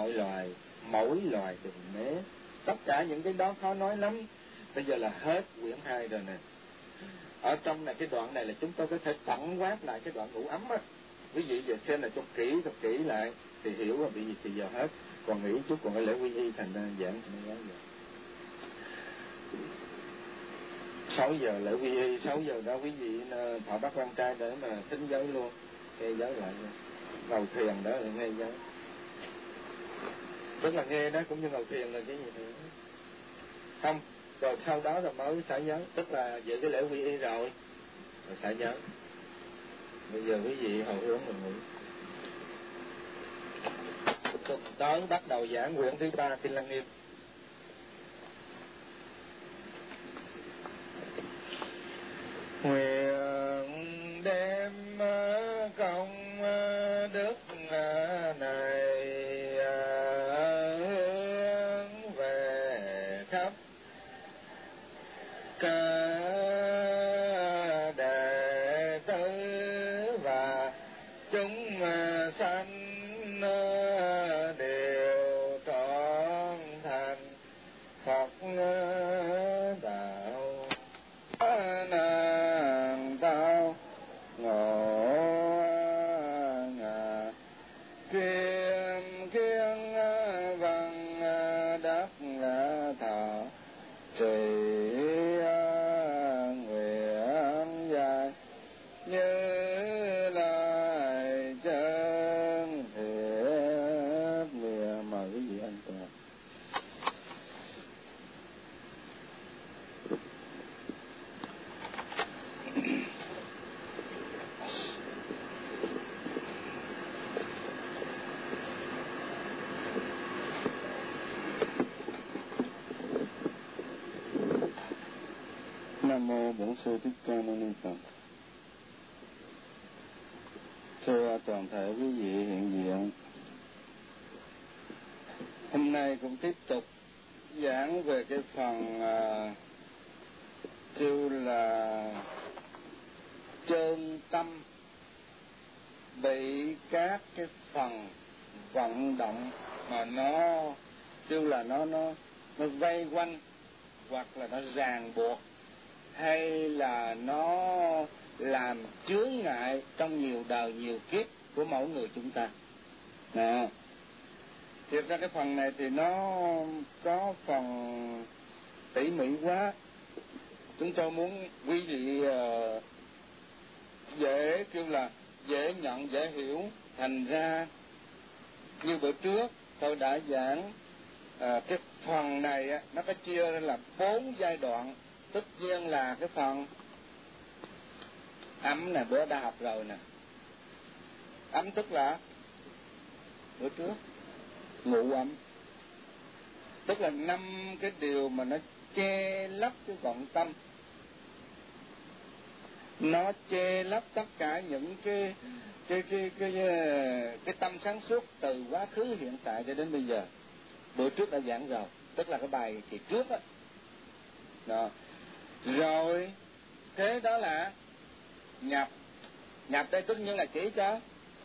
mọi loài, mỗi loài đừng né. Tất cả những cái đó khó nói lắm. Bây giờ là hết quyển 2 rồi nè. Ở trong này cái đoạn này là chúng tôi có thể tổng quát lại cái đoạn ngủ ấm á. Quý vị về xem là cho kỹ lại thì hiểu là bị gì thì giờ hết. Còn nghĩ chút còn cái lễ quy y thành ra giảng thì nó 6 giờ lễ quy y, 6 giờ đó quý vị thọ bắt quan trai để mà tính giới luôn, nghe giới lại luôn. Ngồi thiền đó là nghe giới, tức là nghe đó cũng như ngồi thiền là cái gì nữa không. Rồi sau đó rồi mới xả giới, tức là về cái lễ quy y rồi xả giới. Bây giờ quý vị hồi hướng mình ngủ. Tuần tới bắt đầu giảng quyển thứ 3 Kinh Lăng Nghiêm. Nguyện đem công đức này hướng về khắp cả đệ tử và chúng sanh đều trọn thành Phật đạo. Nàng tao ngộ ngà kiên văn đắc thọ trì nguyện dài như lai chân thiệt. Mời quý vị an toàn. Nam mô Bổn Sư Thích Ca Mâu Ni Phật. Thưa toàn thể quý vị hiện diện, hôm nay cũng tiếp tục giảng về cái phần kêu là chân tâm bị các cái phần vận động mà nó kêu là nó vây quanh, hoặc là nó ràng buộc, hay là nó làm chướng ngại trong nhiều đời nhiều kiếp của mỗi người chúng ta. Thiệt ra cái phần này thì nó có phần tỉ mỉ quá. Chúng tôi muốn quý vị dễ kêu là dễ nhận, dễ hiểu. Thành ra như bữa trước tôi đã giảng cái phần này á, nó có chia ra là 4 giai đoạn. Tất nhiên là cái phần ấm nè, bữa đã học rồi nè. Ấm tức là bữa trước ngụ ấm, tức là 5 cái điều mà nó che lấp cái vọng tâm, nó che lấp tất cả những cái tâm sáng suốt từ quá khứ hiện tại cho đến bây giờ. Bữa trước đã giảng rồi, tức là cái bài kỳ trước á. Đó. Rồi thế đó là nhập. Nhập đây tất nhiên là chỉ cho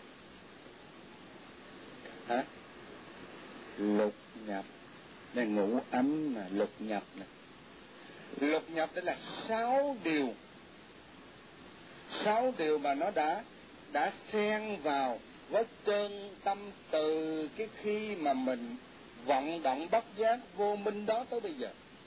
lục nhập. Đây ngũ ấm mà lục nhập nè. Lục nhập đây là 6 điều. 6 điều mà nó đã xen vào với chân tâm từ cái khi mà mình vận động bất giác vô minh đó tới bây giờ.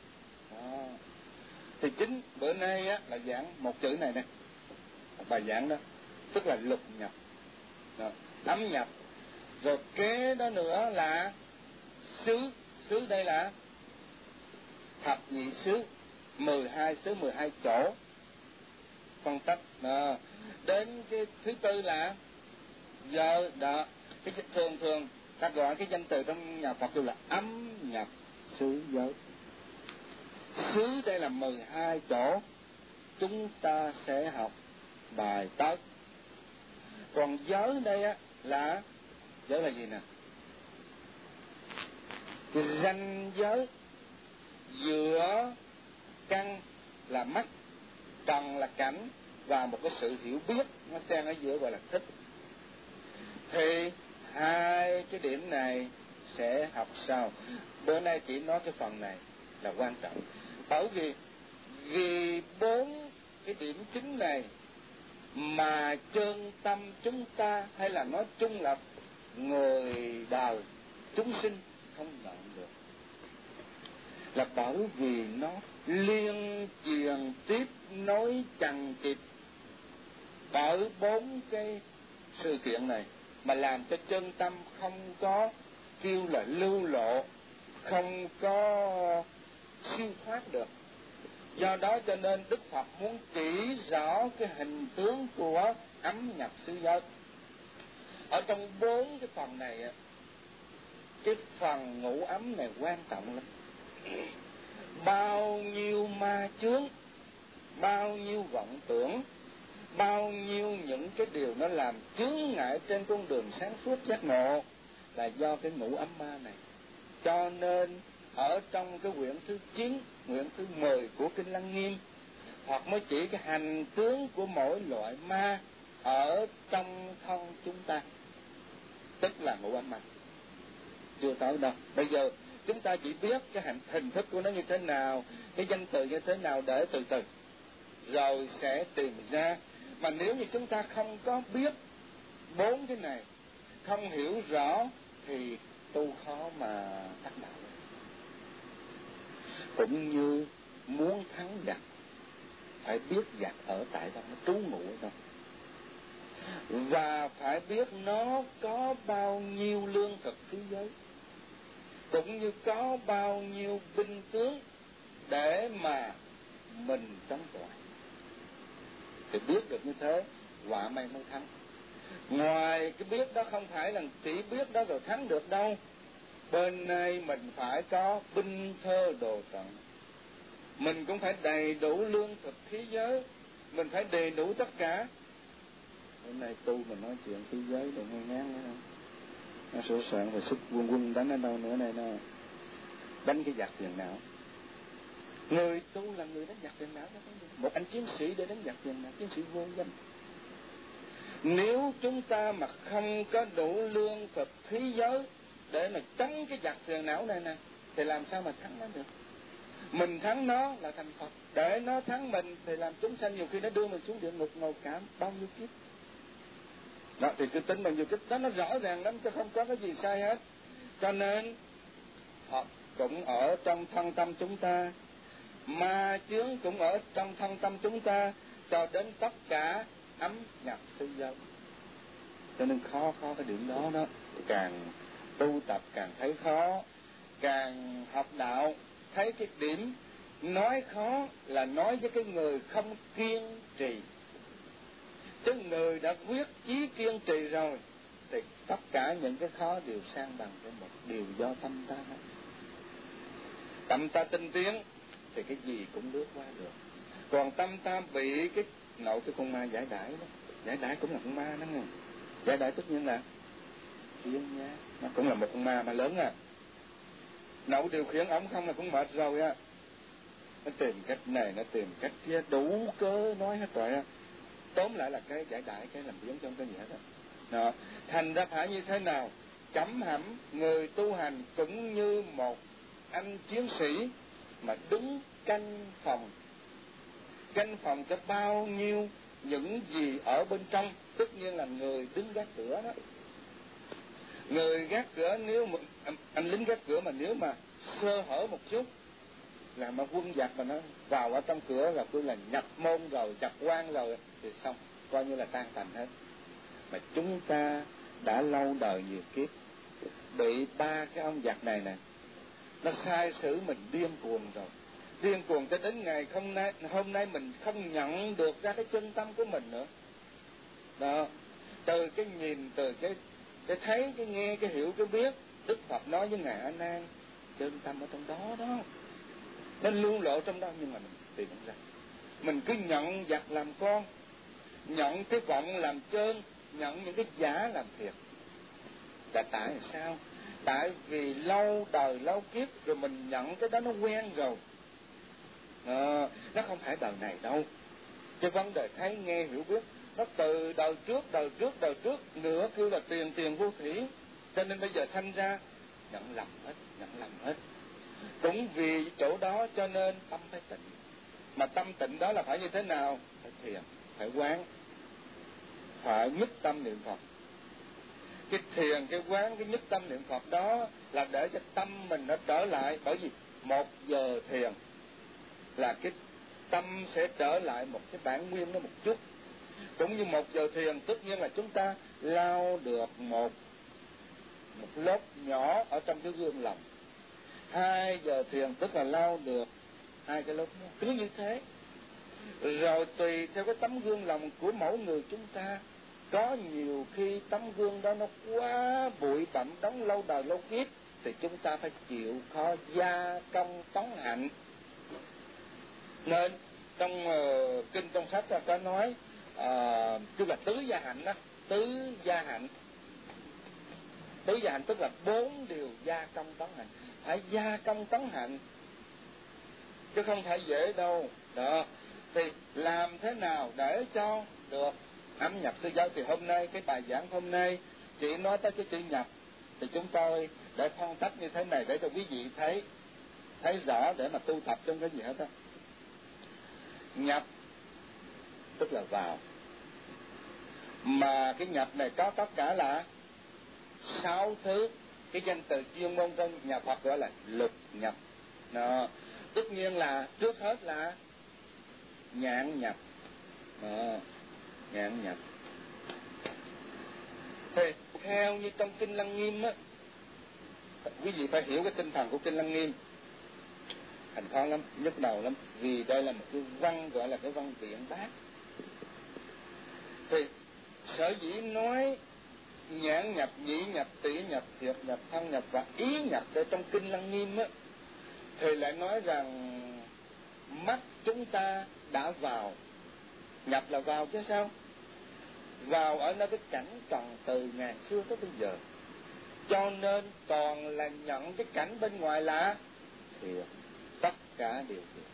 Thì chính bữa nay á là giảng một chữ này nè, một bài giảng đó, tức là lục nhập, ấm nhập. Rồi kế đó nữa là xứ. Xứ đây là thập nhị xứ, 12 xứ, 12 chỗ phân tách. Đến cái thứ tư là giờ đó. Cái thường ta gọi cái danh từ trong nhà Phật kêu là ấm nhập xứ giới. Xứ đây là 12 chỗ chúng ta sẽ học bài tới. Còn giới đây á là giới là gì nè? Cái ranh giới giữa căn là mắt, trần là cảnh, và một cái sự hiểu biết nó xen ở giữa gọi là thích. Thì hai cái điểm này sẽ học sau. Bữa nay chỉ nói cái phần này là quan trọng, bởi vì 4 cái điểm chính này mà chân tâm chúng ta, hay là nói chung là người đời chúng sinh không nhận được, là bởi vì nó liên truyền tiếp nối chằng chịt bởi 4 cái sự kiện này, mà làm cho chân tâm không có kêu là lưu lộ, không có siêu thoát được. Do đó cho nên Đức Phật muốn chỉ rõ cái hình tướng của ấm nhập xứ giới. Ở trong 4 cái phần này, cái phần ngũ ấm này quan trọng lắm. Bao nhiêu ma chướng, bao nhiêu vọng tưởng, bao nhiêu những cái điều nó làm chướng ngại trên con đường sáng suốt giác ngộ là do cái ngũ ấm ma này. Cho nên ở trong cái quyển thứ 9, quyển thứ 10 của Kinh Lăng Nghiêm, hoặc mới chỉ cái hành tướng của mỗi loại ma ở trong thân chúng ta, tức là ngũ ấm ma. Chưa tới đâu. Bây giờ chúng ta chỉ biết cái hình thức của nó như thế nào, cái danh từ như thế nào để từ từ rồi sẽ tìm ra. Mà nếu như chúng ta không có biết 4 cái này, không hiểu rõ thì tu khó mà đắc đạo. Cũng như muốn thắng giặc, phải biết giặc ở tại đâu, nó trú ngụ ở đâu, và phải biết nó có bao nhiêu lương thực thế giới, cũng như có bao nhiêu binh tướng để mà mình chống chọi. Thì biết được như thế, quả may mới thắng. Ngoài cái biết đó không phải là chỉ biết đó rồi thắng được đâu. Bên này mình phải có binh thơ đồ trận, mình cũng phải đầy đủ lương thực thế giới, mình phải đầy đủ tất cả. Hôm nay tu mình nói chuyện thế giới đừng nghe ngán nữa không? Nó sửa soạn và sức quân đánh ở đâu nữa này nè, đánh cái giặc phiền não. Người tu là người đánh giặc phiền não đó. Một anh chiến sĩ để đánh giặc phiền não, chiến sĩ vô danh. Nếu chúng ta mà không có đủ lương thực thế giới để mà chống cái giặc phiền não này nè, thì làm sao mà thắng nó được? Mình thắng nó là thành Phật, để nó thắng mình thì làm chúng sanh nhiều khi nó đưa mình xuống địa ngục ngầu cảm bao nhiêu kiếp. Đó, thì cái tính bao nhiêu kiếp đó nó rõ ràng lắm, chứ không có cái gì sai hết. Cho nên Phật cũng ở trong thân tâm chúng ta, ma chướng cũng ở trong thân tâm chúng ta, cho đến tất cả ấm nhập xứ giới. Cho nên khó cái điểm đó đó. Càng tu tập càng thấy khó, càng học đạo thấy cái điểm nói khó là nói với cái người không kiên trì. Chứ người đã quyết chí kiên trì rồi thì tất cả những cái khó đều sang bằng với một điều do tâm ta hết. Tâm ta tinh tiến thì cái gì cũng lướt qua được. Còn tâm ta bị cái nội cái con ma giải đãi đó. Giải đãi cũng là con ma đó nghe. Giải đãi tất nhiên là chuyên nha, nó cũng là một con ma lớn à. Nậu điều khiển ổng không là cũng mệt rồi á. Nó tìm cách này, nó tìm cách kia, đủ cớ nói hết rồi á. Tóm lại là cái giải đãi, cái làm biến trong cái gì hết á. Đó. Thành ra phải như thế nào? Chấm hẳn người tu hành cũng như một anh chiến sĩ mà đứng canh phòng. Canh phòng cho bao nhiêu những gì ở bên trong, tất nhiên là người đứng gác cửa đó. Người gác cửa, nếu mà anh lính gác cửa mà nếu mà sơ hở một chút là mà quân giặc mà nó vào ở trong cửa là cứ là nhập môn rồi, nhập quan rồi thì xong, coi như là tan tành hết. Mà chúng ta đã lâu đời nhiều kiếp bị 3 cái ông giặc này nè, nó sai xử mình điên cuồng rồi, điên cuồng cho đến ngày hôm nay mình không nhận được ra cái chân tâm của mình nữa. Đó, từ cái nhìn, từ cái thấy, cái nghe, cái hiểu, cái biết, Đức Phật nói với ngài A Nan, chân tâm ở trong đó đó, nó lưu lộ trong đó, nhưng mà mình tìm không ra. Mình cứ nhận giặc làm con, nhận cái vọng làm trơn, nhận những cái giả làm thiệt. Là tại sao? Tại vì lâu đời lâu kiếp rồi mình nhận cái đó nó quen rồi. Nó không phải đời này đâu. Cái vấn đề thấy nghe hiểu biết nó từ đời trước nữa kêu là tiền vô thủy. Cho nên bây giờ sanh ra nhận lầm hết. Cũng vì chỗ đó cho nên tâm phải tịnh. Mà tâm tịnh đó là phải như thế nào? Phải thiền, phải quán, phải nhất tâm niệm Phật. Cái thiền, cái quán, cái nhất tâm niệm Phật đó là để cho tâm mình nó trở lại. Bởi vì 1 giờ thiền là cái tâm sẽ trở lại một cái bản nguyên nó một chút. Cũng như 1 giờ thiền, tất nhiên là chúng ta lau được một lớp nhỏ ở trong cái gương lòng. 2 giờ thiền tức là lau được 2 cái lớp nhỏ. Cứ như thế. Rồi tùy theo cái tấm gương lòng của mỗi người chúng ta. Có nhiều khi tấm gương đó nó quá bụi bặm, đóng lâu đời lâu kiếp, thì chúng ta phải chịu khó gia công tống hạnh. Nên trong kinh trong sách có nói tức là tứ gia hạnh đó. Tứ gia hạnh tức là 4 điều gia công tống hạnh. Phải gia công tống hạnh chứ không phải dễ đâu đó. Thì làm thế nào để cho được âm nhập sư giới? Thì hôm nay cái bài giảng hôm nay chỉ nói tới cái chữ nhập. Thì chúng tôi để phân tách như thế này để cho quý vị thấy rõ để mà tu tập trong cái gì hết á. Nhập tức là vào. Mà cái nhập này có tất cả là 6 thứ. Cái danh từ chuyên môn trong nhà Phật gọi là lục nhập. Đó. Tất nhiên là trước hết là nhãn nhập. Đó. Nhãn nhập. Thì theo như trong kinh Lăng Nghiêm á, quý vị phải hiểu cái tinh thần của kinh Lăng Nghiêm. Thành khó lắm, nhức đầu lắm. Vì đây là một cái văn gọi là cái văn viện bác. Thì sở dĩ nói nhãn nhập, nhĩ nhập, tỷ nhập, thiệt nhập, thân nhập và ý nhập ở trong kinh Lăng Nghiêm á, thì lại nói rằng mắt chúng ta đã vào. Nhập là vào chứ sao? Vào ở nơi cái cảnh trần từ ngàn xưa tới bây giờ. Cho nên còn là nhận cái cảnh bên ngoài là thiệt. Tất cả đều thiệt.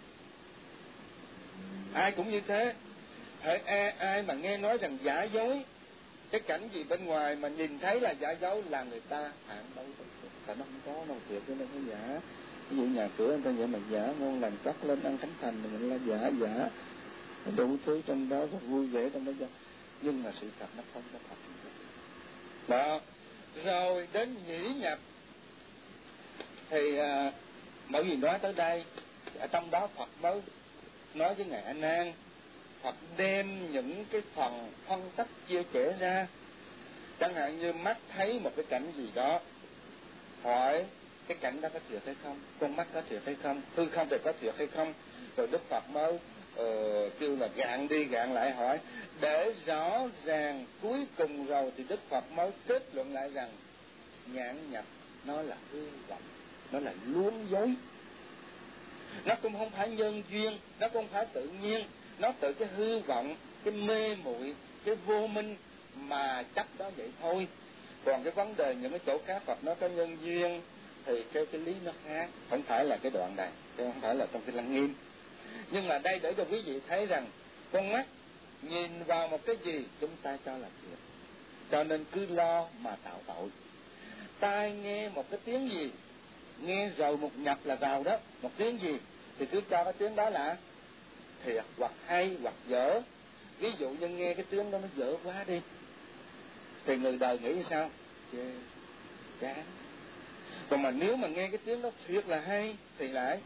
Ai cũng như thế. Hễ ai mà nghe nói rằng giả dối, cái cảnh gì bên ngoài mà nhìn thấy là giả dối là người ta phản đối. Tại nó không có đâu thiệt, chứ nó không có giả. Ví dụ nhà cửa người ta vậy mà giả ngon lành cắt lên ăn thánh thành thì mình là giả. Đủ thứ trong đó rất vui vẻ trong đó. Nhưng mà sự thật nó không có thật. Đó. Rồi đến nhĩ nhập. Thì bởi vì nói tới đây, ở trong đó Phật mới nói với Ngài A Nan. Phật đem những cái phần phân tích chia sẻ ra. Chẳng hạn như mắt thấy một cái cảnh gì đó, hỏi cái cảnh đó có thiệt hay không, con mắt có thiệt hay không, hư không thì có thiệt hay không. Rồi Đức Phật mới kêu là gạn đi gạn lại hỏi, để rõ ràng cuối cùng rồi thì Đức Phật mới kết luận lại rằng nhãn nhập nó là hư vọng, nó là luống dối. Nó cũng không phải nhân duyên, nó cũng không phải tự nhiên, nó tự cái hư vọng, cái mê muội, cái vô minh mà chấp đó vậy thôi. Còn cái vấn đề những cái chỗ khác Phật nó có nhân duyên thì cái lý nó khác, không phải là cái đoạn này, chứ không phải là trong cái Lăng Nghiêm. Nhưng mà đây để cho quý vị thấy rằng con mắt nhìn vào một cái gì chúng ta cho là thiệt, cho nên cứ lo mà tạo tội. Tai nghe một cái tiếng gì, nghe rồi một nhập là vào đó, một tiếng gì thì cứ cho cái tiếng đó là thiệt hoặc hay hoặc dở. Ví dụ như nghe cái tiếng đó nó dở quá đi thì người đời nghĩ sao? Chê, chán. Còn mà nếu mà nghe cái tiếng đó thiệt là hay thì lại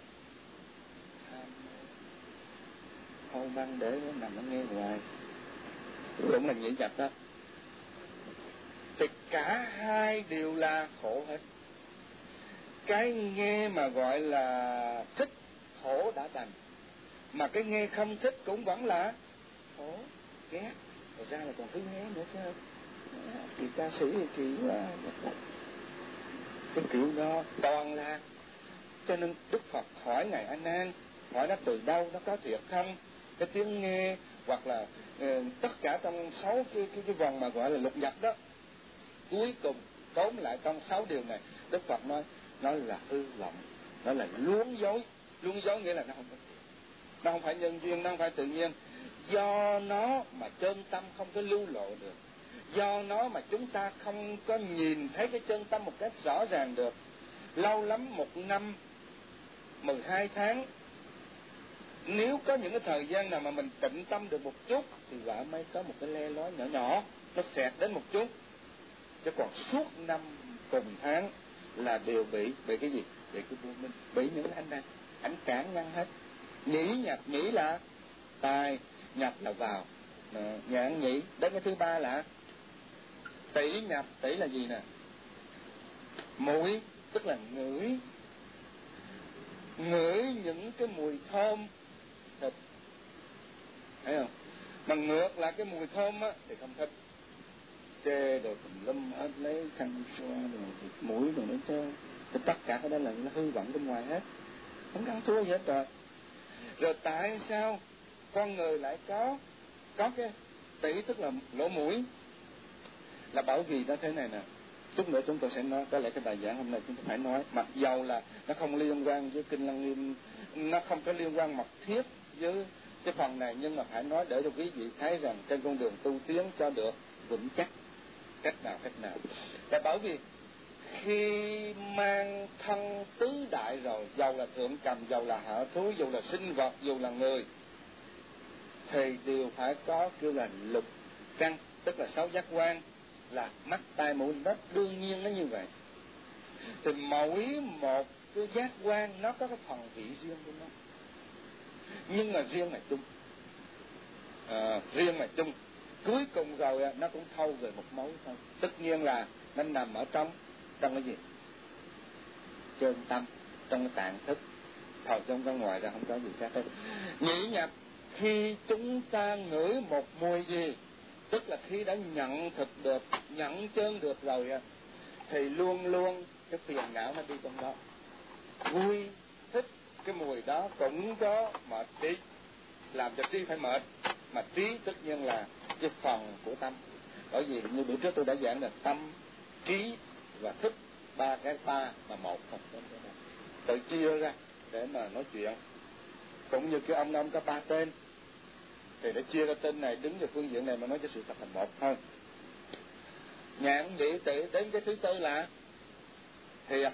thôi băng để nó nằm nó nghe hoài, cũng là nhĩ nhập đó. Thì cả hai đều là khổ hết. Cái nghe mà gọi là thích khổ đã đành, mà cái nghe không thích cũng vẫn là khổ ghét. Thật ra là còn thứ nghe nữa chứ. Kỳ ca sĩ thì kỳ quá, cái kiểu đó toàn là. Cho nên Đức Phật hỏi Ngài A Nan, hỏi nó từ đâu, nó có thiệt không? Cái tiếng nghe hoặc là tất cả trong 6 cái vòng mà gọi là lục nhập đó, cuối cùng tóm lại trong 6 điều này Đức Phật nói nó là hư vọng, nó là luống dối. Luống dối nghĩa là nó không có thiệt, nó không phải nhân duyên, nó không phải tự nhiên. Do nó mà chân tâm không có lưu lộ được, do nó mà chúng ta không có nhìn thấy cái chân tâm một cách rõ ràng được, lâu lắm 1 năm 12 tháng. Nếu có những cái thời gian nào mà mình tĩnh tâm được một chút thì vợ mới có một cái le lói nhỏ nhỏ, nó xẹt đến một chút. Chứ còn suốt năm cùng tháng là đều bị cái gì? Bị cái vô minh, bị những ảnh cản ngăn hết. Nhĩ nhập, nhĩ là tai, nhập là vào, nhãn nhĩ. Đến cái thứ ba là tỷ nhập. Tỷ là gì nè? Mũi, tức là ngửi những cái mùi thơm thịt, thấy không? Mà ngược lại cái mùi thơm á thì không thích, chê rồi tùm lum hết, lấy khăn xoa rồi thịt mũi rồi nó chê. Thì tất cả cái đó là nó hư vọng bên ngoài hết, không ăn thua gì hết rồi. Rồi tại sao con người lại có cái tỷ, tức là lỗ mũi? Là bởi vì nó thế này nè, chút nữa chúng tôi sẽ nói, có lẽ cái bài giảng hôm nay chúng tôi phải nói, mặc dầu là nó không liên quan với Kinh Lăng Nghiêm, nó không có liên quan mật thiết với cái phần này, nhưng mà phải nói để cho quý vị thấy rằng trên con đường tu tiến cho được vững chắc. Cách nào? Là bởi vì khi mang thân tứ đại rồi, dầu là thượng cầm, dầu là hạ thú, dầu là sinh vật, dù là người, thì đều phải có kêu là lục căn, tức là 6 giác quan, là mắt, tai, mũi. Nó đương nhiên nó như vậy. Thì mỗi một cái giác quan nó có cái phần vị riêng của nó, nhưng mà riêng là chung. Riêng là chung, cuối cùng rồi nó cũng thâu về một mối thôi. Tất nhiên là nó nằm ở trong cái gì? Trên tâm, trong cái tạng thức, thầu trong cái ngoài ra không có gì khác hết. Nhĩ nhập, khi chúng ta ngửi một mùi gì, tức là khi đã nhận thực được, nhận chân được rồi thì luôn luôn cái phiền não nó đi trong đó. Vui thích cái mùi đó cũng có mệt trí, làm cho trí phải mệt. Mà trí tất nhiên là cái phần của tâm. Bởi vì như bữa trước tôi đã giảng là tâm, trí và thức, ba cái ta là một thôi. Tự chia ra để mà nói chuyện. Cũng như cái ông có 3 tên, thì để chia ra tên này đứng về phương diện này mà nói cho sự thật thành một thôi. Nhãn nhĩ tỷ, đến cái thứ tư là thiệt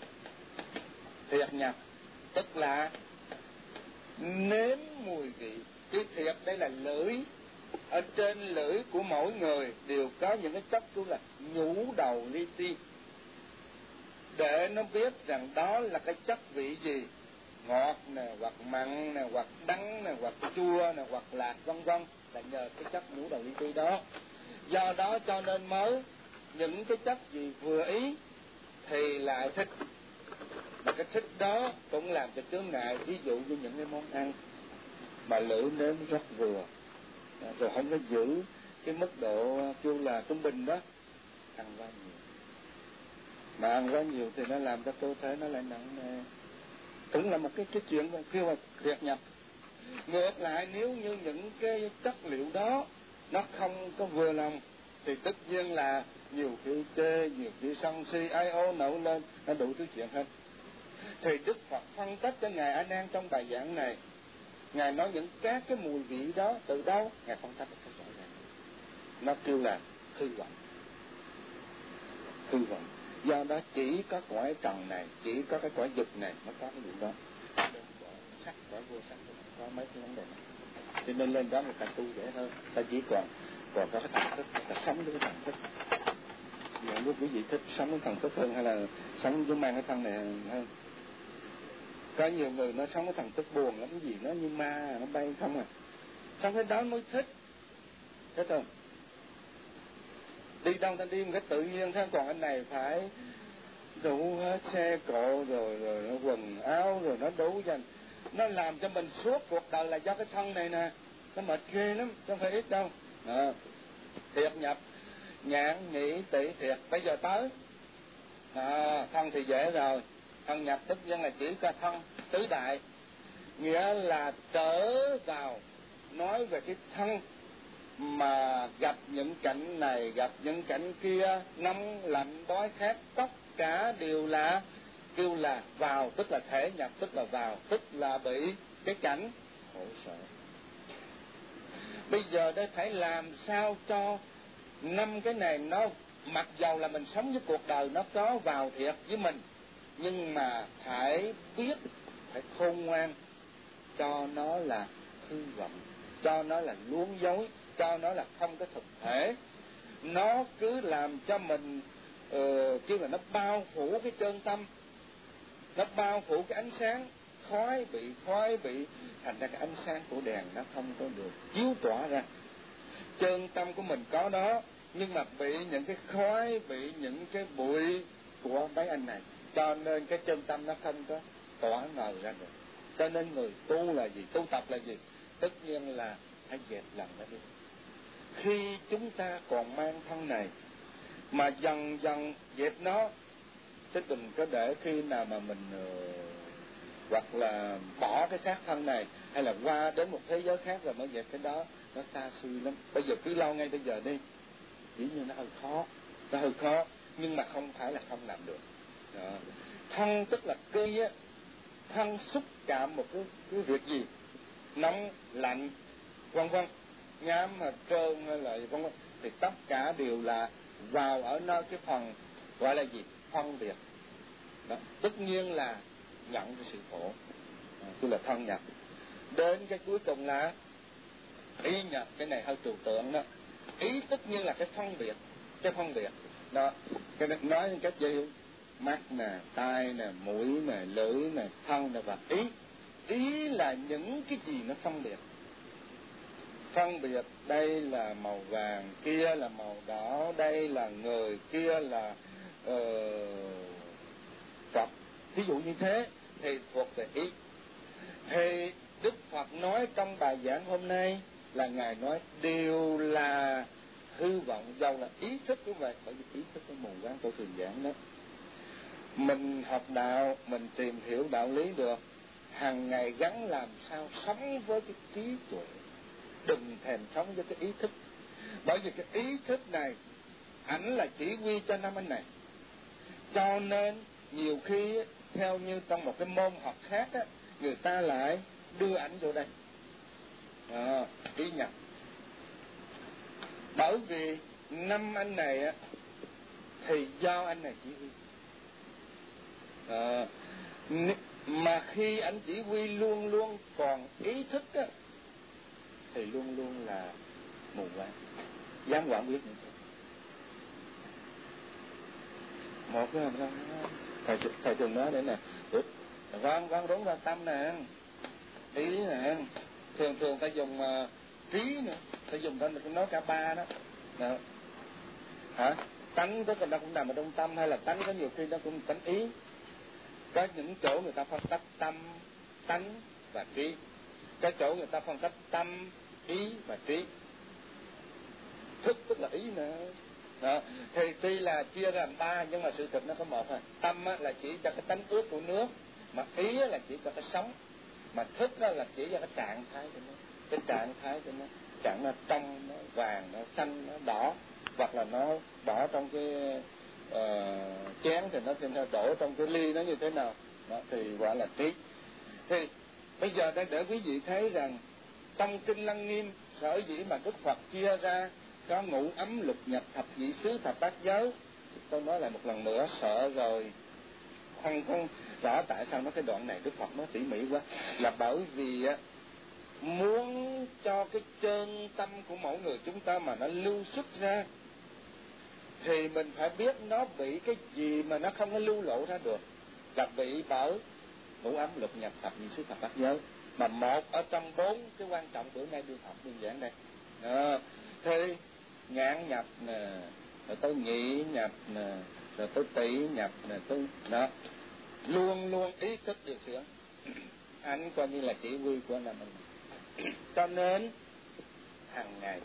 nhập, tức là nếm mùi vị. Cái thiệt đây là lưỡi. Ở trên lưỡi của mỗi người đều có những cái chất của là nhũ đầu li ti, để nó biết rằng đó là cái chất vị gì, ngọt nè, hoặc mặn nè, hoặc đắng nè, hoặc chua nè, hoặc lạc, vân vân, là nhờ cái chất nhũ đầu li ti đó. Do đó cho nên mới những cái chất gì vừa ý thì lại thích, mà cái thích đó cũng làm cho chướng ngại. Ví dụ như những cái món ăn mà lưỡi nếm rất vừa, rồi không có giữ cái mức độ kêu là trung bình đó, ăn quá nhiều. Mà ăn quá nhiều thì nó làm cho cơ thể nó lại nặng nề, cũng là một cái chuyện kêu là thiệt nhập. Ngược lại, nếu như những cái chất liệu đó nó không có vừa lòng thì tất nhiên là nhiều khi chê, nhiều khi sân si, ai ô nổi lên, nó đủ thứ chuyện hết. Thì Đức Phật phân tích cho Ngài A Nan trong bài giảng này, Ngài nói những các cái mùi vị đó từ đâu, Ngài phân tích rất rõ ràng. Nó kêu là hư vọng. Do đó chỉ có cõi trần này, chỉ có cái cõi dục này mới có cái vụ đó. Sắc, cõi vô sắc có mấy cái vấn đề này. Cho nên lên đó người ta tu dễ hơn. Ta chỉ còn có cái thần thức, ta sống với cái thần thức. Mà lúc quý vị thích sống với thần thức hơn hay là sống với mang cái thân này hơn? Có nhiều người nó sống với thần thức buồn lắm, cái gì nó như ma, nó bay không à. Sống cái đó mới thích. Thấy không? Đi đâu ta đi một cái tự nhiên thế, còn anh này phải đủ hết xe cộ rồi nó quần áo rồi nó đủ dành. Nó làm cho mình suốt cuộc đời là do cái thân này nè, nó mệt ghê lắm, không phải ít đâu. Thiệt nhập, nhãn nhĩ tỷ thiệt. Bây giờ tới thân thì dễ rồi. Thân nhập tức dân là chỉ có thân tứ đại, nghĩa là trở vào nói về cái thân mà gặp những cảnh này, gặp những cảnh kia, nóng lạnh đói khát, tất cả đều là kêu là vào, tức là thể nhập, tức là vào, tức là bị cái cảnh khổ sở. Bây giờ đây phải làm sao cho 5 cái này nó, mặc dầu là mình sống với cuộc đời nó có vào thiệt với mình, nhưng mà phải biết, phải khôn ngoan, cho nó là hư vọng, cho nó là luống dối, cho nó là không có thực thể. Nó cứ làm cho mình kêu là nó bao phủ cái chân tâm, nó bao phủ cái ánh sáng, khói bị, thành ra cái ánh sáng của đèn nó không có được chiếu tỏa ra. Chân tâm của mình có đó, nhưng mà bị những cái khói, bị những cái bụi của mấy anh này, cho nên cái chân tâm nó không có tỏa ngời ra được. Cho nên người tu là gì? Tu tập là gì? Tất nhiên là phải dẹp lòng nó đi. Khi chúng ta còn mang thân này mà dần dần dẹp nó, chứ đừng có để khi nào mà mình hoặc là bỏ cái xác thân này, hay là qua đến một thế giới khác rồi mới dẹp cái đó, nó xa xôi lắm. Bây giờ cứ lo ngay bây giờ đi. Dĩ nhiên nó hơi khó, nhưng mà không phải là không làm được. Đó. Thân tức là cây á, thân xúc chạm một cái việc gì, nóng, lạnh, vân vân, nhám mà trơn hay là vân vân, thì tất cả đều là vào ở nơi cái phần gọi là gì? Phân biệt. Đó. Tất nhiên là nhận cái sự khổ, tức là thân nhập. Đến cái cuối cùng là ý nhập, cái này hơi trừu tượng đó. Ý tất nhiên là cái phân biệt đó. Cái này nói một cách dễ hiểu: mắt nè, tai nè, mũi nè, lưỡi nè, thân nè, và ý là những cái gì nó phân biệt. Đây là màu vàng, kia là màu đỏ, đây là người, kia là Phật. Ví dụ như thế thì thuộc về ý. Thì Đức Phật nói trong bài giảng hôm nay là Ngài nói đều là hư vọng, dầu là ý thức cũng vậy. Bởi vì ý thức nó mù quáng, tôi thường giảng đó. Mình học đạo, mình tìm hiểu đạo lý được, hàng ngày gắng làm sao sống với cái trí tuệ, đừng thèm sống với cái ý thức. Bởi vì cái ý thức này ảnh là chỉ huy cho năm anh này. Cho nên nhiều khi theo như trong một cái môn học khác á, người ta lại đưa ảnh vô đây ý nhập. Bởi vì năm anh này á thì do anh này chỉ huy, mà khi anh chỉ huy luôn luôn còn ý thức á, thì luôn luôn là mù quáng, dám quản biết nữa. Một cái thầy thường nói đấy nè, quán đúng là tâm nè, ý nè, thường ta dùng trí nữa, ta dùng ta nói cả ba đó. Đó. Hả? Tánh tức là nó cũng nằm ở trong tâm, hay là tánh có nhiều khi nó cũng tánh ý. Có những chỗ người ta phân tách tâm, tánh và trí. Có chỗ người ta phân tách tâm, ý và trí. Thức tức là ý nữa. Đó. Thì tuy là chia ra làm ba, nhưng mà sự thực nó có một thôi. Tâm là chỉ cho cái tánh ướt của nước, mà ý là chỉ cho cái sống, mà thức là chỉ cho cái trạng thái của nó. Cái trạng thái của nó, trạng nó trong, nó vàng, nó xanh, nó đỏ, hoặc là nó bỏ trong cái chén thì nó đổ trong cái ly nó như thế nào. Đó thì gọi là trí. Thì bây giờ để quý vị thấy rằng trong Kinh Lăng Nghiêm, sở dĩ mà Đức Phật chia ra có ngũ ấm lục nhập thập nhị xứ thập bát giới, tôi nói lại một lần nữa, sợ rồi không rõ tại sao nói cái đoạn này Đức Phật nói tỉ mỉ quá, là bởi vì muốn cho cái chân tâm của mỗi người chúng ta mà nó lưu xuất ra, thì mình phải biết nó bị cái gì mà nó không có lưu lộ ra được, là bị bởi ngũ ấm lục nhập thập nhị xứ thập bát giới, mà một ở trong bốn cái quan trọng bữa nay đưa học đơn giản đây. Thì ngạn nhập nè, rồi tới nhị nhập nè, rồi tới tỷ nhập nè, tới đó, luôn luôn ý thức điều khiển. Anh coi như là chỉ huy của năm anh. Cho nên hàng ngày,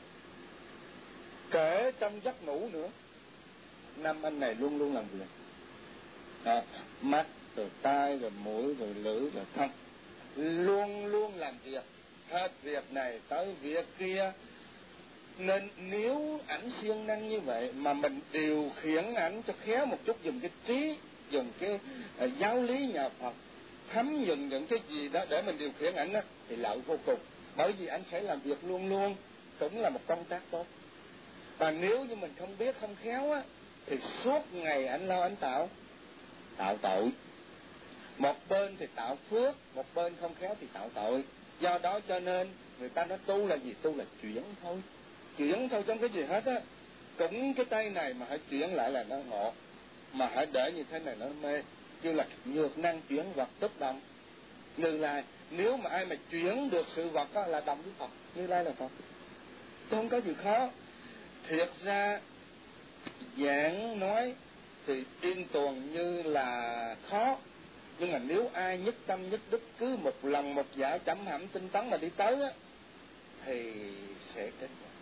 kể trong giấc ngủ nữa, năm anh này luôn luôn làm việc. Mắt rồi tai rồi mũi rồi lưỡi rồi thân, luôn luôn làm việc, hết việc này tới việc kia. Nên nếu ảnh siêng năng như vậy mà mình điều khiển ảnh cho khéo một chút, dùng cái trí, dùng cái giáo lý nhà Phật, thấm nhuần những cái gì đó để mình điều khiển ảnh đó, thì lợi vô cùng. Bởi vì anh sẽ làm việc luôn luôn, cũng là một công tác tốt. Và nếu như mình không biết, không khéo á, thì suốt ngày anh lo anh tạo, tạo tội. Một bên thì tạo phước, một bên không khéo thì tạo tội. Do đó cho nên người ta nói tu là gì? Tu là chuyển thôi. Chuyển thôi trong cái gì hết á. Cũng cái tay này mà hãy chuyển lại là nó ngộ, mà hãy để như thế này nó mê. Kêu là nhược năng chuyển vật tức đồng. Như Lai, nếu mà ai mà chuyển được sự vật đó là đồng với Phật. Như Lai là Phật, không có gì khó. Thiệt ra giảng nói thì yên tuần như là khó, nhưng mà nếu ai nhất tâm nhất đức cứ một lòng một dạ chấm hẳm tinh tấn mà đi tới á, thì sẽ kết quả.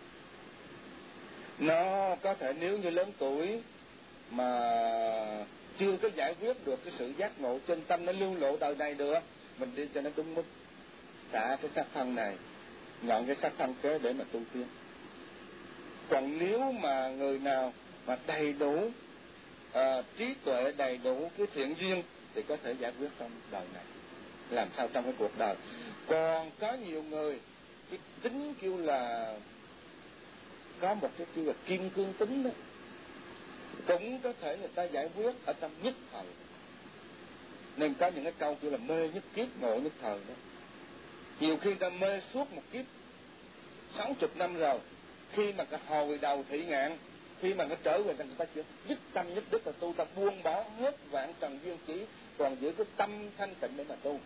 Nó có thể nếu như lớn tuổi mà chưa có giải quyết được cái sự giác ngộ trên tâm, nó lưu lộ đời này được, mình đi cho nó đúng mức, xả cái xác thân này, nhận cái xác thân kế để mà tu tiên. Còn nếu mà người nào mà đầy đủ trí tuệ, đầy đủ cái thiện duyên thì có thể giải quyết trong đời này, làm sao trong cái cuộc đời. Còn có nhiều người cái tính kêu là có một cái kêu là kim cương tính đó, cũng có thể người ta giải quyết ở trong nhất thời. Nên có những cái câu kêu là mê nhất kiếp ngộ nhất thời đó. Nhiều khi ta mê suốt một kiếp 60 năm rồi, khi mà cái hồi đầu thị ngạn, khi mà nó trở về người ta chưa nhất tâm nhất đức là tu, ta buông bỏ hết vạn trần duyên chỉ, còn giữ cái tâm thanh tịnh để mà tu.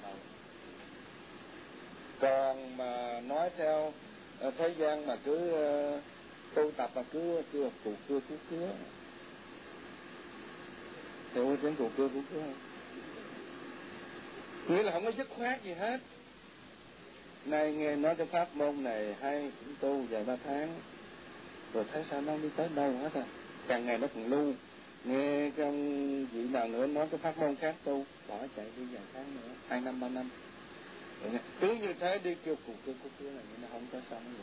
Còn mà nói theo thế gian mà cứ tu tập mà cứ kêu cụ cưa cú cứa, hiểu tiếng cụ cưa cú cứa không? Nghĩa là không có dứt khoát gì hết. Nay nghe nói cái pháp môn này hay, cũng tu vài 3 tháng rồi thấy sao nó đi tới đâu hết à, càng ngày nó còn lưu. Nghe trong vị nào nữa nói cái pháp môn khác tu, bỏ chạy đi vài tháng nữa, 2 năm 3 năm. Cứ như thế đi kêu cụ cưa là nó không có xong vậy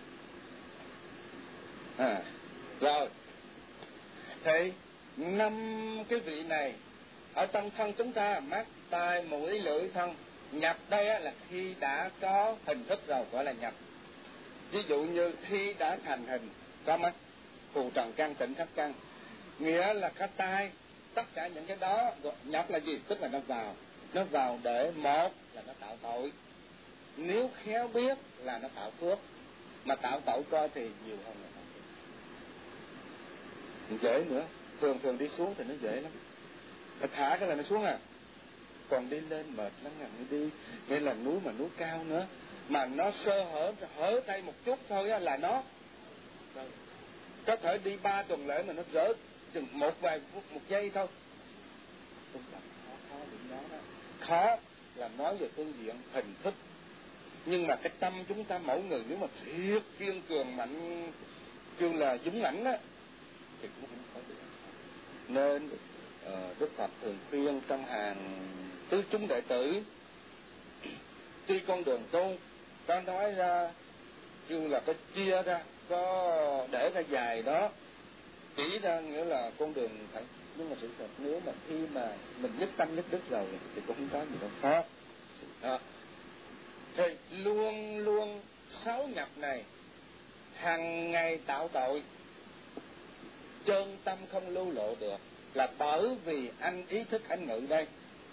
cả. Rồi thì 5 cái vị này ở trong thân chúng ta, mắt, tai, mũi, lưỡi, thân. Nhập đây á, là khi đã có hình thức rồi gọi là nhập. Ví dụ như khi đã thành hình, có mắt, phù trần căn, tịnh thất căn, nghĩa là cái tai, tất cả những cái đó nhập là gì? Tức là nó vào để một là nó tạo tội, nếu khéo biết là nó tạo phước, mà tạo tội coi thì nhiều hơn là dễ nữa. Thường đi xuống thì nó dễ lắm, thả cái là nó xuống à. Còn đi lên mệt lắm, đi nghĩa là núi mà núi cao nữa, mà nó sơ hở tay một chút thôi á là nó có thể đi 3 tuần lễ mà nó rỡ chừng vài phút, 1 giây thôi. Khó là nói về phương diện hình thức, nhưng mà cái tâm chúng ta mỗi người nếu mà thiệt kiên cường mạnh, kêu là dũng mãnh á, thì cũng không có được. Nên Đức Phật thường khuyên trong hàng tứ chúng đệ tử, tuy con đường tu có nói ra, kêu là có chia ra, có để ra dài đó, chỉ ra nghĩa là con đường thẳng. Nhưng mà sự thật nếu mà khi mà mình nhất tâm nhất đức rồi thì cũng không có gì đâu khó. Thì luôn luôn 6 nhập này hàng ngày tạo tội, chân tâm không lưu lộ được, là bởi vì anh ý thức anh ngự đây.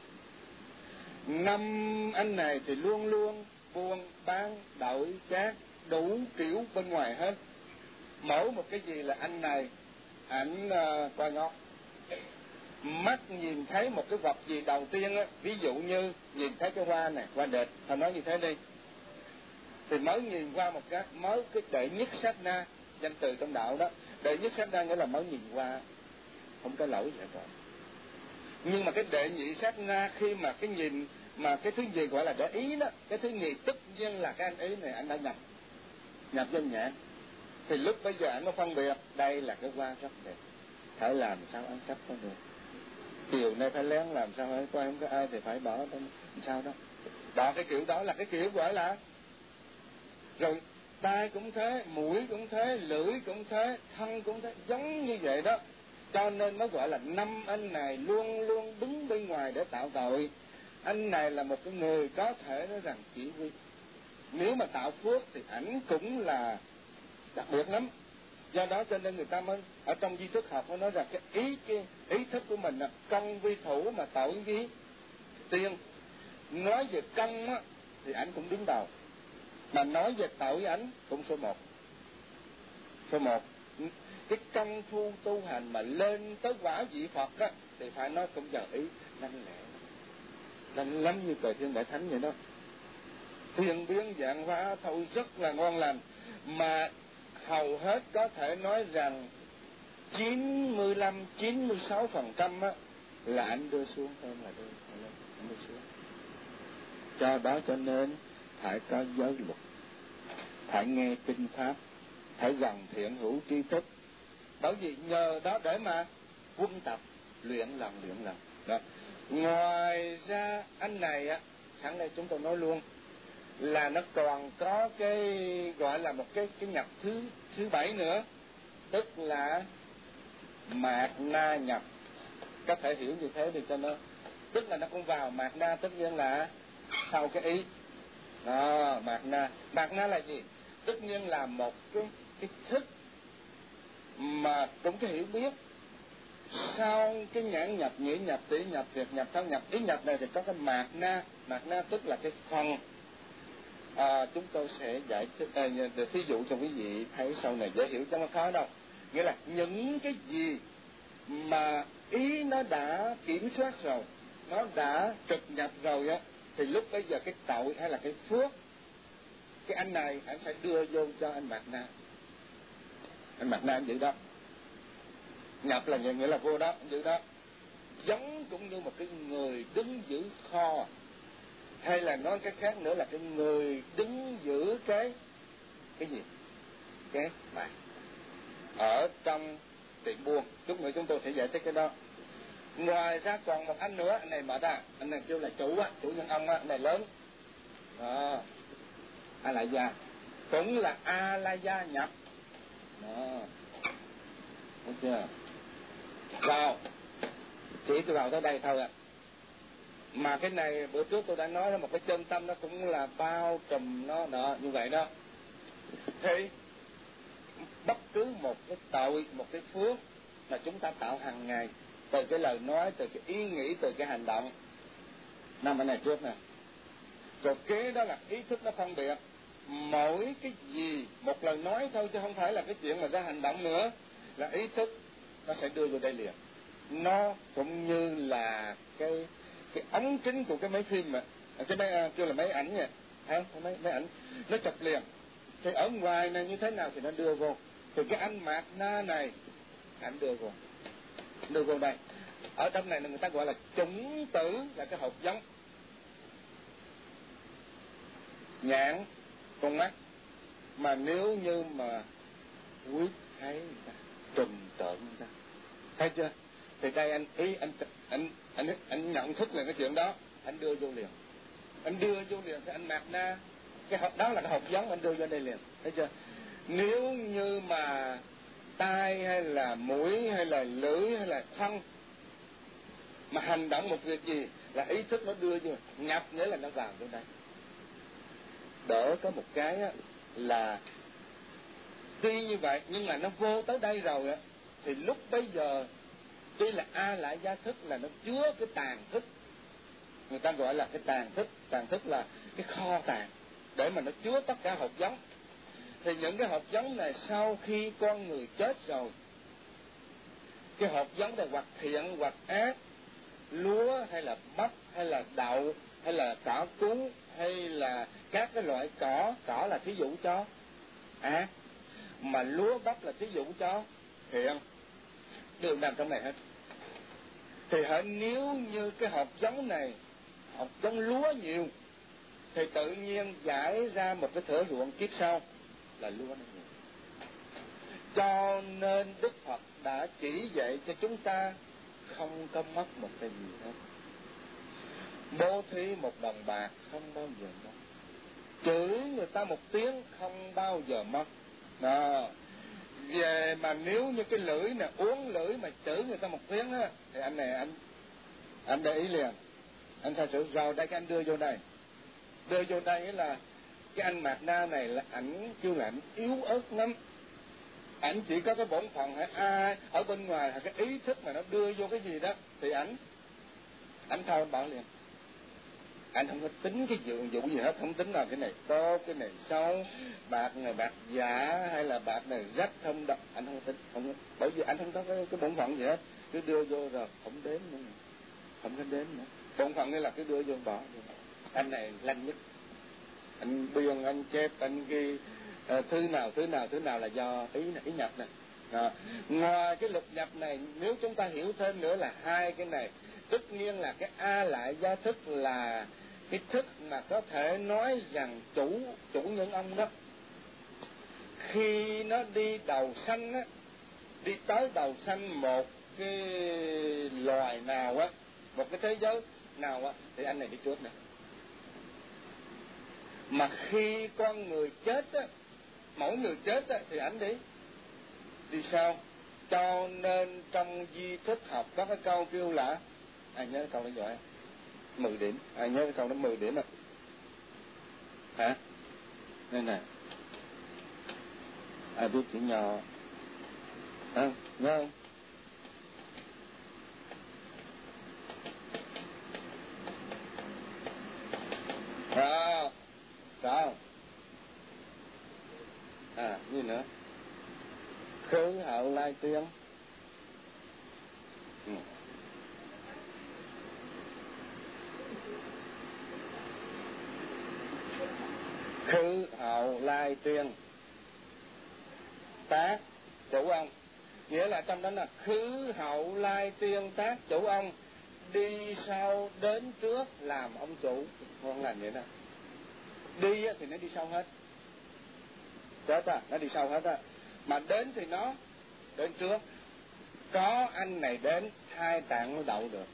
5 anh này thì luôn luôn buôn bán đổi trác đủ kiểu bên ngoài hết. Mỗi một cái gì là anh này ảnh coi ngó. Mắt nhìn thấy một cái vật gì đầu tiên á, ví dụ như nhìn thấy cái hoa này, hoa đẹp, họ nói như thế đi, thì mới nhìn qua một cái, mới cái đệ nhất sát na, danh từ trong đạo đó, đệ nhất sát na nghĩa là mới nhìn qua, không có lỗi gì hết rồi. Nhưng mà cái đệ nhị sát na, khi mà cái nhìn mà cái thứ gì gọi là để ý đó, cái thứ nhì tất nhiên là cái anh ý này anh đã nhập danh nhãn, thì lúc bây giờ anh mới phân biệt đây là cái hoa rất đẹp, phải làm sao ăn cắp cho được, chiều nay phải lén làm sao phải coi không có ai thì phải bỏ làm sao đó. Đó, cái kiểu đó là cái kiểu gọi là. Rồi tai cũng thế, mũi cũng thế, lưỡi cũng thế, thân cũng thế, giống như vậy đó. Cho nên mới gọi là 5 anh này luôn luôn đứng bên ngoài để tạo tội. Anh này là một cái người có thể nói rằng chỉ huy, nếu mà tạo phước thì ảnh cũng là đặc biệt lắm. Do đó cho nên người ta mới ở trong di thức học nó nói rằng cái ý thức của mình là công vi thủ mà tội vi tiên. Nói về công á thì ảnh cũng đứng đầu, mà nói về tội ảnh cũng số một. Số một. Cái công phu tu hành mà lên tới quả vị Phật á thì phải nói cũng giờ ý lanh lẹ, lanh lắm như cờ thiên đại thánh vậy đó. Thiên biến dạng hóa thôi rất là ngon lành, mà hầu hết có thể nói rằng 95-96% á là anh đưa xuống hơn là anh đưa xuống. Do đó cho nên phải có giới luật, phải nghe kinh pháp, phải gần thiện hữu tri thức. Bởi vì nhờ đó để mà quân tập luyện lần đó. Ngoài ra anh này á, sáng nay chúng tôi nói luôn là nó còn có cái gọi là một cái nhập thứ 7 nữa, tức là mạt na nhập. Có thể hiểu như thế thì cho nó, tức là nó cũng vào mạt na, tất nhiên là sau cái ý đó. Mạt na là gì? Tất nhiên là một cái thức mà cũng cái hiểu biết sau cái nhãn nhập, nhĩ nhập, tỷ nhập, thiệt nhập, thân nhập, ý nhập này thì có cái mạt na tức là cái phần. Chúng tôi sẽ giải thích thí dụ cho quý vị thấy sau này dễ hiểu, chứ không khó đâu. Nghĩa là những cái gì mà ý nó đã kiểm soát rồi, nó đã trực nhập rồi á, thì lúc bây giờ cái tội hay là cái phước, cái anh này anh sẽ đưa vô cho anh mạt na. Anh mạt na anh giữ đó, nhập là nghĩa là vô đó, anh giữ đó. Giống cũng như một cái người đứng giữ kho, hay là nói cái khác nữa là cái người đứng giữ cái gì? Cái bạc ở trong tiệm buôn. Chút nữa chúng tôi sẽ giải thích cái đó. Ngoài ra còn một anh nữa, anh này mở ra, anh này kêu là chủ nhân ông á, anh này lớn. A La Gia cũng là A La Gia nhập. Đó. Đúng chưa? Vào. Chỉ tôi vào tới đây thôi à. Mà cái này bữa trước tôi đã nói là một cái chân tâm nó cũng là bao trùm nó đó, như vậy đó. Thì bất cứ một cái tội, một cái phước mà chúng ta tạo hàng ngày, từ cái lời nói, từ cái ý nghĩ, từ cái hành động. Năm cái này trước nè. Rồi kế đó là ý thức nó phân biệt. Mỗi cái gì, một lời nói thôi chứ không phải là cái chuyện mà ra hành động nữa, là ý thức nó sẽ đưa vô đây liền. Nó cũng như là cái ống kính của cái máy phim mà, cái máy kêu là máy ảnh nha, thấy không? Máy ảnh nó chụp liền. Thì ở ngoài này như thế nào thì nó đưa vô. Thì cái anh mạt na này, anh đưa vô đây. Ở trong này người ta gọi là chủng tử, là cái hột giống. Nhãn, con mắt. Mà nếu như mà quyết thấy người ta, trùm tượng người ta, thấy chưa? Thì đây anh nhận thức là cái chuyện đó, anh đưa vô liền. Anh đưa vô liền thì anh mạt na, cái hộp đó là cái hộp giống, anh đưa vô đây liền, thấy chưa? Nếu như mà tai hay là mũi hay là lưỡi hay là thân mà hành động một việc gì là ý thức nó đưa vô, nhập nghĩa là nó vào vô đây. Đỡ có một cái á, là tuy như vậy nhưng mà nó vô tới đây rồi á, thì lúc bấy giờ tuy là A Lại Gia thức là nó chứa cái tàn thức, người ta gọi là cái tàn thức là cái kho tàng để mà nó chứa tất cả hột giống. Thì những cái hột giống này sau khi con người chết rồi, cái hột giống này hoặc thiện hoặc ác, lúa hay là bắp hay là đậu hay là cỏ cuống hay là các cái loại cỏ là thí dụ cho ác, mà lúa bắp là thí dụ cho thiện, đều nằm trong này hết. Thì nếu như cái hột giống này, hột giống lúa nhiều, thì tự nhiên giải ra một cái thửa ruộng kiếp sau là lúa nó nhiều. Cho nên Đức Phật đã chỉ dạy cho chúng ta không có mất một cái gì hết. Bố thí một đồng bạc không bao giờ mất. Chửi người ta một tiếng không bao giờ mất. Đó. Về mà nếu như cái lưỡi nè, uống lưỡi mà chửi người ta một tiếng á, thì anh này anh để ý liền. Anh sao chửi rồi đây, cái anh đưa vô đây. Đưa vô đây là cái anh mạt na này là ảnh kêu là ảnh yếu ớt lắm. Ảnh chỉ có cái bổn phận hay ai ở bên ngoài, hay cái ý thức mà nó đưa vô cái gì đó thì ảnh thôi bảo liền. Anh không có tính cái vụ gì hết, không tính là cái này tốt, cái này xấu, bạc này bạc giả hay là bạc này rách không đọc, anh không có tính, không có, bởi vì anh không có cái bổn phận gì hết, cứ đưa vô rồi không đếm nữa, không có đếm nữa. Bổn phận nghĩa là cứ đưa vô bỏ. Anh này lanh nhất, anh biên, anh chép, anh ghi thứ nào là do ý nhập này. Ngoài cái lục nhập này, nếu chúng ta hiểu thêm nữa là hai cái này, tất nhiên là cái A lại gia thức là cái thức mà có thể nói rằng chủ nhân ông đó, khi nó đi đầu sanh á, đi tới đầu sanh một cái loài nào á, một cái thế giới nào á, thì anh này đi trước nè. Mà khi con người chết á, mỗi người chết á, thì ảnh đi sau. Cho nên trong di thức học có cái câu kêu là, ai nhớ cái câu đó giỏi, 10 điểm, ai nhớ cái câu đó 10 điểm à? Hả? Đây nè, ai biết chữ nhỏ, nhớ không? Sao? Gì nữa? Khứ hậu lai tiên. Khứ hậu lai tiên tác chủ ông, nghĩa là trong đó là khứ hậu lai tiên tác chủ ông, đi sau đến trước làm ông chủ. Không làm vậy đâu. Đi thì nó đi sau hết, chết nó đi sau hết á, mà đến thì nó đến trước. Có anh này đến, hai tạng nó đậu được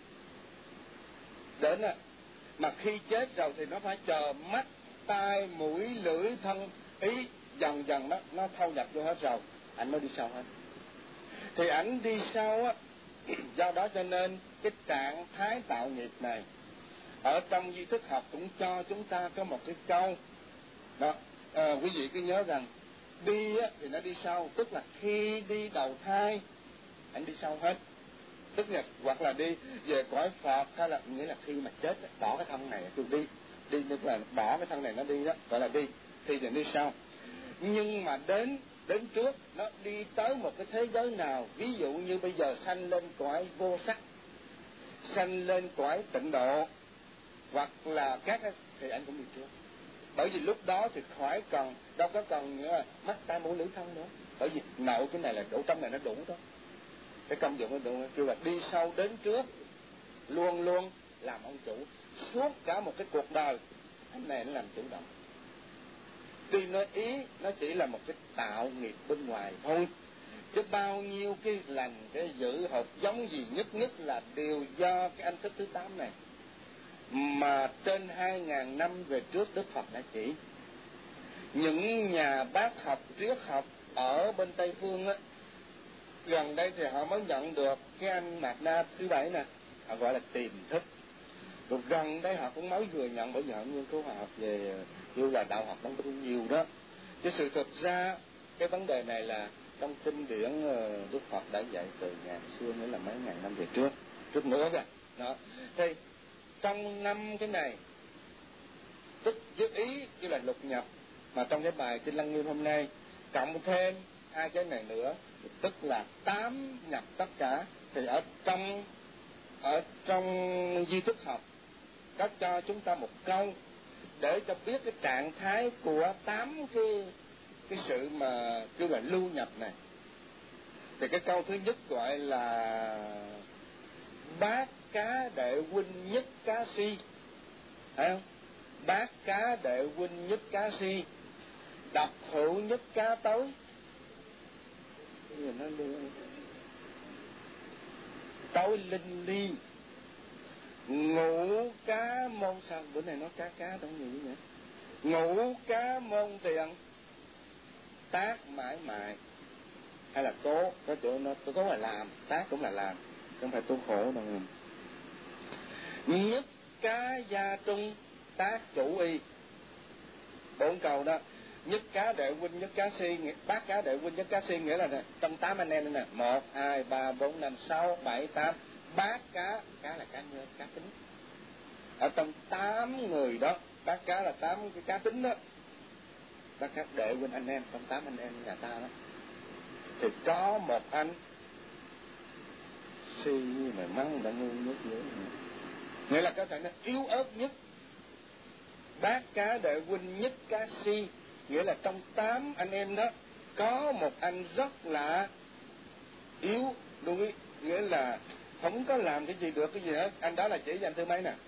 đến á, mà khi chết rồi thì nó phải chờ mắt, tai, mũi, lưỡi, thân, ý dần dần nó thâu nhập vô hết rồi, ảnh mới đi sau hết. Thì ảnh đi sau á, do đó cho nên cái trạng thái tạo nghiệp này ở trong di thức học cũng cho chúng ta có một cái câu đó. Quý vị cứ nhớ rằng đi á, thì nó đi sau, tức là khi đi đầu thai ảnh đi sau hết, tức là hoặc là đi về cõi Phật, hay là nghĩa là khi mà chết bỏ cái thân này tôi đi tức là bỏ cái thân này nó đi đó, gọi là đi, thì đi sau. Nhưng mà đến trước nó đi tới một cái thế giới nào, ví dụ như bây giờ sanh lên cõi vô sắc, sanh lên cõi tịnh độ, hoặc là các, thì anh cũng đi trước. Bởi vì lúc đó thì khỏi cần, đâu có cần mắt tai mũi lưỡi thân nữa, bởi vì nội cái này là đủ, trong này nó đủ đó, cái công dụng nó đủ, kêu là đi sau đến trước, luôn luôn làm ông chủ suốt cả một cái cuộc đời. Anh này nó làm chủ động, tuy nói ý nó chỉ là một cái tạo nghiệp bên ngoài thôi, chứ bao nhiêu cái lành, cái dữ hợp giống gì nhất là đều do cái anh thức thứ 8 này. Mà trên 2.000 năm về trước Đức Phật đã chỉ. Những nhà bác học, triết học ở bên Tây Phương á, gần đây thì họ mới nhận được cái anh Mạt Na thứ 7 nè, họ gọi là tiềm thức. Rồi gần đây họ cũng mới vừa nhận, bởi vì họ nghiên cứu học về kêu là đạo học nó có nhiều đó. Chứ sự thực ra cái vấn đề này là trong kinh điển Đức Phật đã dạy từ ngàn xưa, nữa là mấy ngàn năm về trước nữa kìa. Đó. Thì trong 5 cái này, tức với ý kêu là lục nhập, mà trong cái bài Kinh Lăng Nghiêm hôm nay cộng thêm 2 cái này nữa, tức là 8 nhập tất cả. Thì ở trong di thức học có cho chúng ta một câu để cho biết cái trạng thái của 8 cái sự mà kêu là lưu nhập này. Thì cái câu thứ nhất gọi là bát cá đệ huynh nhất cá si, thấy không? Bát cá đệ huynh nhất cá si, độc hữu nhất cá tối. Tối linh liên, ngũ cá môn, sao bữa này nó cá đâu nhiều vậy? Ngũ cá môn tiền, tác mãi mài, hay là cố, có chỗ nó cố là làm, tác cũng là làm, không phải tu khổ đâu. Nhất cá gia trung, tác chủ y. 4 câu đó. nhất cá đệ huynh nhất cá si, bát cá đệ huynh nhất cá si nghĩa là này, trong 8 anh em này nè, 1, 2, 3, 4, 5, 6, 7, 8, bát cá là cá nhân, cá tính. Ở trong 8 người đó, bát cá là 8 cái cá tính đó, bát cá đệ huynh anh em, trong 8 anh em nhà ta đó, thì có một anh si mà mắng đã ngu nhất nữa, nghĩa là có thể nó yếu ớt nhất. Bát cá đệ huynh nhất cá si nghĩa là trong 8 anh em đó có một anh rất là yếu, đúng, nghĩa là không có làm cái gì được cái gì hết. Anh đó là chỉ danh thứ mấy nè?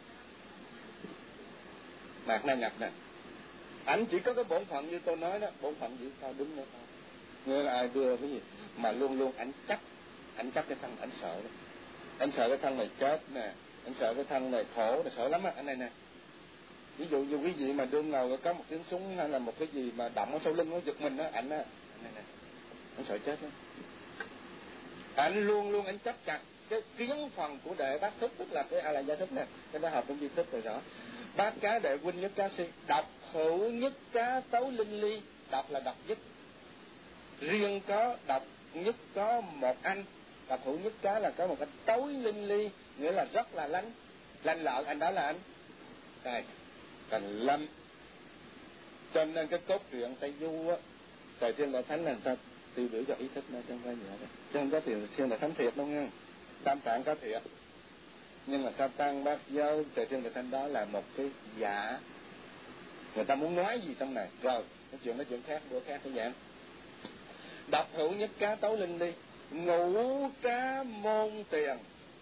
Mạc Na Nhập nè. Anh chỉ có cái bổn phận như tôi nói đó, bổn phận giữ sao đứng nữa thôi. Nghĩa là ai đưa cái gì mà luôn luôn anh chấp cái thân, anh sợ đó. Anh sợ cái thân này chết nè, anh sợ cái thân này khổ, sợ lắm á. Anh này nè, ví dụ như quý vị mà đương nào có một tiếng súng hay là một cái gì mà động ở sau lưng nó giật mình đó, anh này nè, anh sợ chết đó. Anh luôn luôn anh chấp chặt cái kiến phần của đệ bát thức, tức là cái A La Gia thức nè, cái đó học trong di thức rồi đó. Bát cá đệ huynh nhất cá si, độc hữu nhất cá tấu linh ly, độc là độc nhất, riêng có độc nhất có một anh, độc hữu nhất cá là có một cái tối linh ly, nghĩa là rất là lanh lợi. Anh đó là anh đây Thành Lâm. Cho nên cái cốt truyện Tây Du á, Trời Thiên Đại Thánh là người ta tiêu biểu cho ý thức nó, trong cái gì đó, chứ không có Thiên Đại Thánh thiệt đâu nha. Tam Tạng có thiệt, nhưng mà Sa Tăng Bát Giới Trời Thiên Đại Thánh đó là một cái giả. Người ta muốn nói gì trong này rồi nói chuyện khác, bữa khác cái dạng. Độc hữu nhất cá tấu linh ly, ngũ cá môn tiền.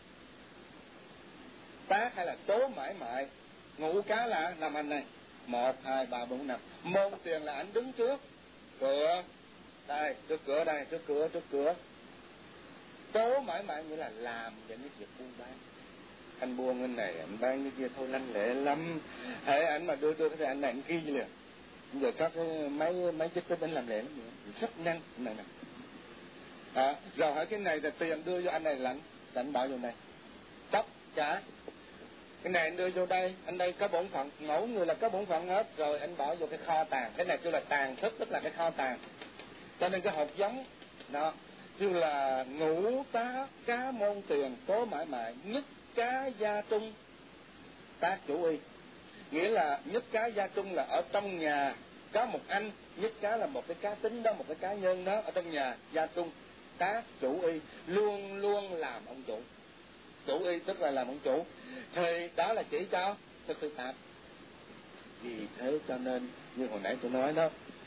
Tác hay là tố mãi mại. Ngũ cá là làm anh này, 1, 2, 3, 4, 5. Môn tiền là anh đứng trước cửa đây, trước cửa. Tố mãi mại nghĩa là làm những cái việc buôn bán. Anh buôn cái này, anh bán cái kia thôi lanh lẹ lắm. Hễ anh mà đưa cái anh này anh ghi liền. Giờ các cái máy chức tính anh làm lẹ lắm, rất nhanh này nè. Rồi hỏi cái này là tiền đưa cho anh này là anh bảo vô này, tất cả cái này anh đưa vô đây, anh đây có bổn phận, mỗi người là có bổn phận hết, rồi anh bỏ vô cái kho tàng. Cái này kêu là tàng thức, tức là cái kho tàng. Cho nên cái hộp giống đó kêu là ngũ cá môn tiền, tố mãi mại, nhất cá gia trung, tác chủ y. Nghĩa là nhất cá gia trung là ở trong nhà có một anh, nhất cá là một cái cá tính đó, một cái cá nhân đó ở trong nhà, gia trung tác chủ y, luôn luôn làm ông chủ. Chủ y tức là làm ông chủ, thì đó là chỉ cho thực sự tạp. Vì thế cho nên như hồi nãy tôi nói đó,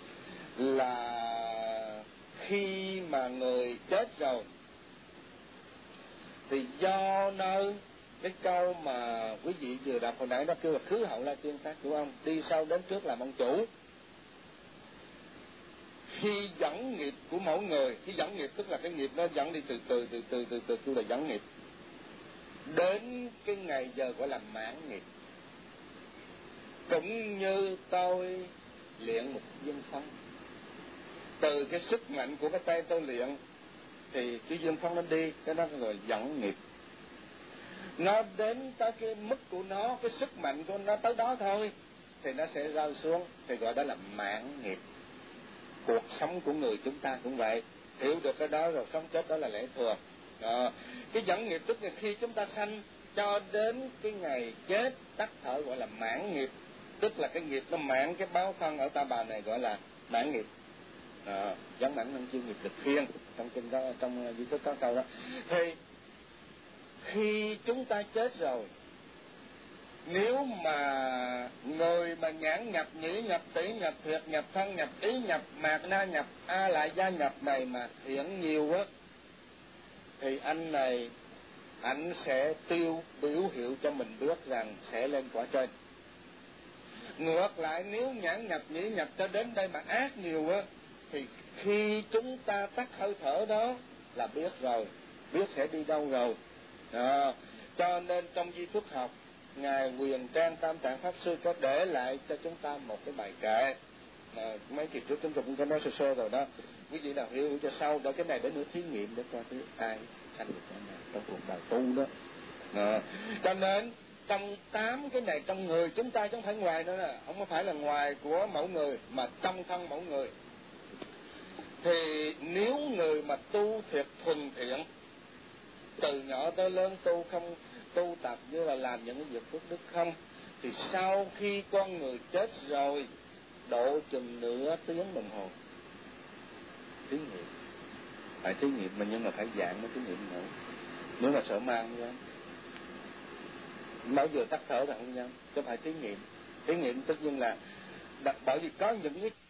là khi mà người chết rồi thì do nơi cái câu mà quý vị vừa đọc hồi nãy đó kêu là khứ hậu la tiên tác chủ ông, đi sau đến trước làm ông chủ. Khi dẫn nghiệp của mỗi người, khi dẫn nghiệp tức là cái nghiệp nó dẫn đi từ kêu là dẫn nghiệp, đến cái ngày giờ gọi là mãn nghiệp. Cũng như tôi luyện một dương phong, từ cái sức mạnh của cái tay tôi luyện thì cái dương phong nó đi, cái đó rồi dẫn nghiệp. Nó đến tới cái mức của nó, cái sức mạnh của nó tới đó thôi thì nó sẽ rơi xuống, thì gọi đó là mãn nghiệp. Cuộc sống của người chúng ta cũng vậy, hiểu được cái đó rồi sống chết đó là lẽ thường. Cái dẫn nghiệp tức là khi chúng ta sanh cho đến cái ngày chết tắt thở gọi là mãn nghiệp, tức là cái nghiệp nó mãn cái báo thân ở ta bà này gọi là mãn nghiệp. Dẫn mãn năng chiêu nghiệp lực thiên, trong kinh đó, trong di thức có câu đó. Thì khi chúng ta chết rồi, nếu mà người mà nhãn nhập, nhĩ nhập, tỷ nhập, thiệt nhập, thân nhập, ý nhập, mạt na nhập, A Lại Gia nhập này mà thiện nhiều á, thì anh này anh sẽ biểu hiệu cho mình biết rằng sẽ lên quả trên. Ngược lại nếu nhãn nhập, nhĩ nhập cho đến đây mà ác nhiều á, thì khi chúng ta tắt hơi thở đó là biết rồi, biết sẽ đi đâu rồi. Cho nên trong di thức học, Ngài Quyền Trang Tam Tạng Pháp Sư có để lại cho chúng ta một cái bài kệ mà mấy kỳ trước chúng tôi cũng có nói sơ rồi đó. Quý vị nào hiểu cho sau đó, cái này để nữa thí nghiệm để coi ai thành được cái này trong cuộc đời tu đó. Cho nên trong 8 cái này trong người chúng ta, chứ không phải ngoài nữa nè, không phải là ngoài của mẫu người mà trong thân mẫu người. Thì nếu người mà tu thiệt thuần thiện, từ nhỏ tới lớn tu không tu tập như là làm những cái việc phước đức không, thì sau khi con người chết rồi, độ chừng nửa tiếng đồng hồ thí nghiệm, phải thí nghiệm mà nhưng mà phải dạng mới thí nghiệm nữa. Nếu mà sợ ma không dám, mới vừa tắt thở là không dám, chứ phải thí nghiệm. Thí nghiệm tất nhiên là bởi vì có những cái